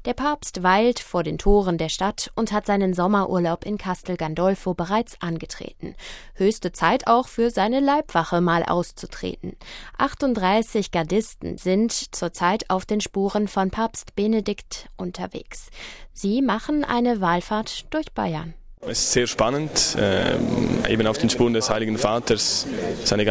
Der Papst weilt vor den Toren der Stadt und hat seinen Sommerurlaub in Castel Gandolfo bereits angetreten. Höchste Zeit auch für seine Leibwache mal auszutreten. 38 Gardisten sind zurzeit auf den Spuren von Papst Benedikt unterwegs. Sie machen eine Wallfahrt durch Bayern. Es ist sehr spannend, eben auf den Spuren des Heiligen Vaters, seine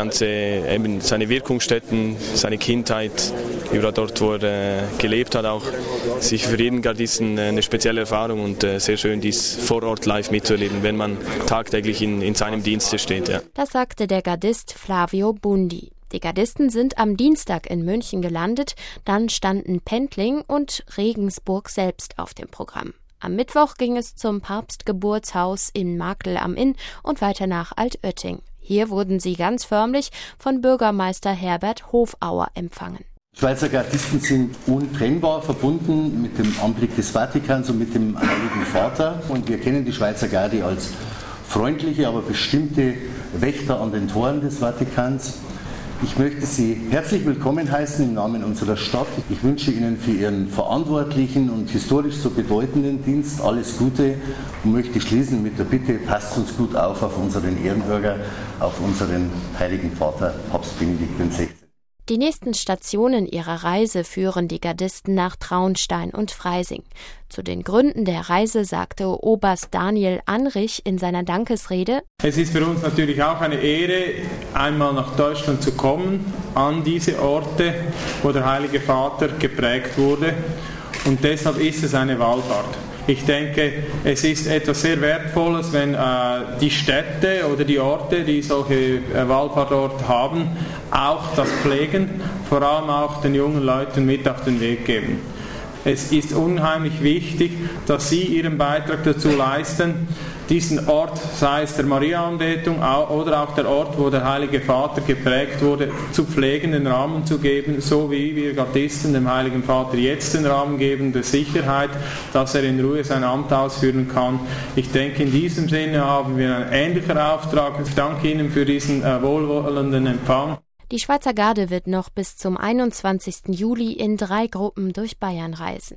Wirkungsstätten, seine Kindheit, überall dort, wo er gelebt hat, auch sich für jeden Gardisten eine spezielle Erfahrung und sehr schön, dies vor Ort live mitzuerleben, wenn man tagtäglich in seinem Dienste steht. Ja. Das sagte der Gardist Flavio Bundi. Die Gardisten sind am Dienstag in München gelandet, dann standen Pendling und Regensburg selbst auf dem Programm. Am Mittwoch ging es zum Papstgeburtshaus in Markl am Inn und weiter nach Altötting. Hier wurden sie ganz förmlich von Bürgermeister Herbert Hofauer empfangen. Schweizer Gardisten sind untrennbar verbunden mit dem Anblick des Vatikans und mit dem Heiligen Vater. Und wir kennen die Schweizer Garde als freundliche, aber bestimmte Wächter an den Toren des Vatikans. Ich möchte Sie herzlich willkommen heißen im Namen unserer Stadt. Ich wünsche Ihnen für Ihren verantwortlichen und historisch so bedeutenden Dienst alles Gute und möchte schließen mit der Bitte, passt uns gut auf unseren Ehrenbürger, auf unseren Heiligen Vater, Papst Benedikt XVI. Die nächsten Stationen ihrer Reise führen die Gardisten nach Traunstein und Freising. Zu den Gründen der Reise sagte Oberst Daniel Anrich in seiner Dankesrede: Es ist für uns natürlich auch eine Ehre, einmal nach Deutschland zu kommen, an diese Orte, wo der Heilige Vater geprägt wurde. Und deshalb ist es eine Wallfahrt. Ich denke, es ist etwas sehr Wertvolles, wenn die Städte oder die Orte, die solche Wallfahrtorte haben, auch das pflegen, vor allem auch den jungen Leuten mit auf den Weg geben. Es ist unheimlich wichtig, dass sie ihren Beitrag dazu leisten, diesen Ort, sei es der Mariaanbetung oder auch der Ort, wo der Heilige Vater geprägt wurde, zu pflegen, den Rahmen zu geben, so wie wir Gardisten dem Heiligen Vater jetzt den Rahmen geben, der Sicherheit, dass er in Ruhe sein Amt ausführen kann. Ich denke, in diesem Sinne haben wir einen ähnlichen Auftrag. Ich danke Ihnen für diesen wohlwollenden Empfang. Die Schweizer Garde wird noch bis zum 21. Juli in 3 Gruppen durch Bayern reisen.